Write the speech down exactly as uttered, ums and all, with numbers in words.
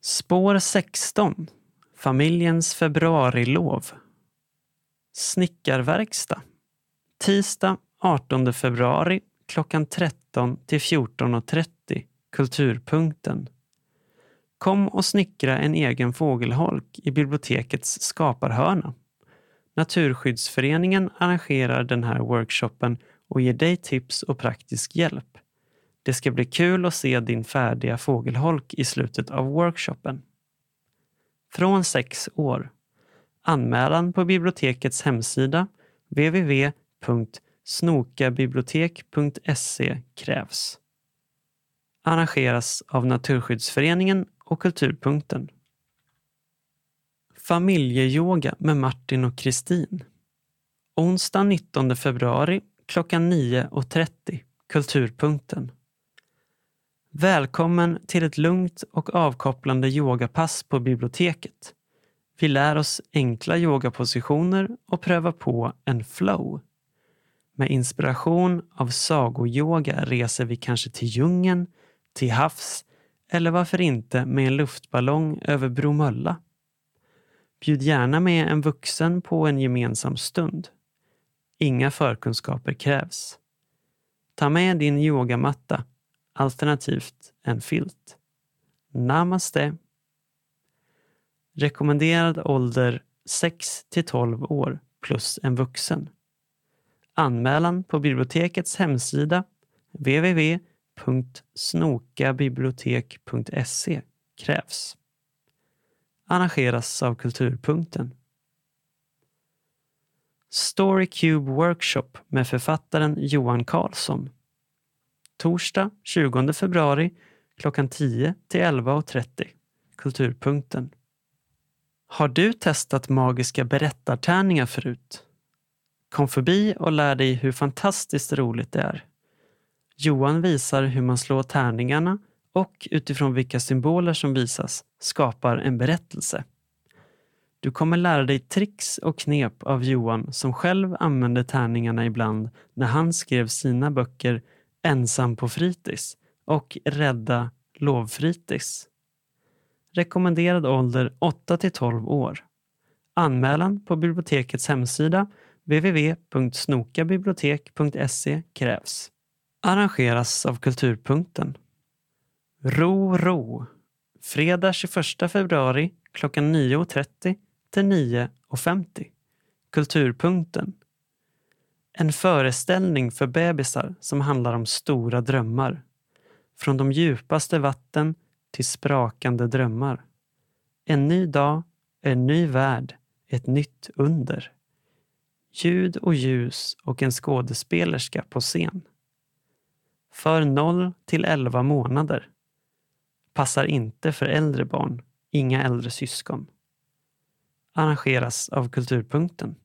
Spår sexton. Familjens februarilov. Snickarverkstad. Tisdag artonde februari klockan tretton till fjorton och trettio. Kulturpunkten. Kom och snickra en egen fågelholk i bibliotekets skaparhörna. Naturskyddsföreningen arrangerar den här workshopen och ger dig tips och praktisk hjälp. Det ska bli kul att se din färdiga fågelholk i slutet av workshopen. Från sex år. Anmälan på bibliotekets hemsida w w w punkt snokabibliotek punkt se krävs. Arrangeras av Naturskyddsföreningen och Kulturpunkten. Familjeyoga med Martin och Kristin. Onsdag nittonde februari klockan nio och trettio. Kulturpunkten. Välkommen till ett lugnt och avkopplande yogapass på biblioteket. Vi lär oss enkla yogapositioner och prövar på en flow. Med inspiration av sagoyoga reser vi kanske till djungeln, till havs eller varför inte med en luftballong över Bromölla. Bjud gärna med en vuxen på en gemensam stund. Inga förkunskaper krävs. Ta med din yogamatta, alternativt en filt. Namaste. Rekommenderad ålder sex till tolv år plus en vuxen. Anmälan på bibliotekets hemsida w w w punkt snokabibliotek punkt se krävs. Arrangeras av Kulturpunkten. Storycube Workshop med författaren Johan Karlsson. Torsdag tjugonde februari klockan tio till elva och trettio. Kulturpunkten. Har du testat magiska berättartärningar förut? Kom förbi och lär dig hur fantastiskt roligt det är. Johan visar hur man slår tärningarna och utifrån vilka symboler som visas skapar en berättelse. Du kommer lära dig tricks och knep av Johan som själv använde tärningarna ibland när han skrev sina böcker Ensam på fritids och Rädda lovfritids. Rekommenderad ålder åtta till tolv år. Anmälan på bibliotekets hemsida w w w punkt snokabibliotek punkt se krävs. Arrangeras av Kulturpunkten. Ro, ro. Fredag tjugoförsta februari klockan nio och trettio till nio och femtio. Kulturpunkten. En föreställning för bebisar som handlar om stora drömmar. Från de djupaste vatten till sprakande drömmar. En ny dag, en ny värld, ett nytt under. Ljud och ljus och en skådespelerska på scen. För noll till elva månader. Passar inte för äldre barn, inga äldre syskon. Arrangeras av Kulturpunkten.